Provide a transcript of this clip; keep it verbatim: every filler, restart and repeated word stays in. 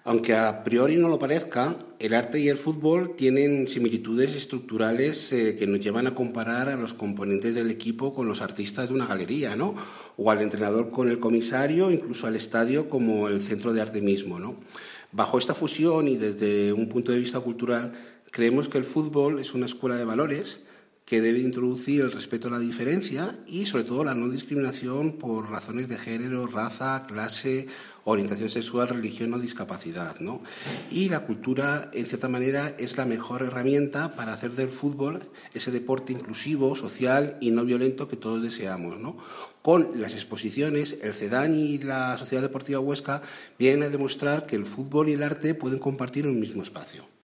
Aunque a priori no lo parezca, el arte y el fútbol tienen similitudes estructurales eh, que nos llevan a comparar a los componentes del equipo con los artistas de una galería, ¿no? O al entrenador con el comisario, incluso al estadio como el centro de arte mismo, ¿no? Bajo esta fusión y desde un punto de vista cultural, creemos que el fútbol es una escuela de valores que debe introducir el respeto a la diferencia y, sobre todo, la no discriminación por razones de género, raza, clase, orientación sexual, religión o discapacidad, ¿no? Y la cultura, en cierta manera, es la mejor herramienta para hacer del fútbol ese deporte inclusivo, social y no violento que todos deseamos, ¿no? Con las exposiciones, el CEDAN y la Sociedad Deportiva Huesca vienen a demostrar que el fútbol y el arte pueden compartir un mismo espacio.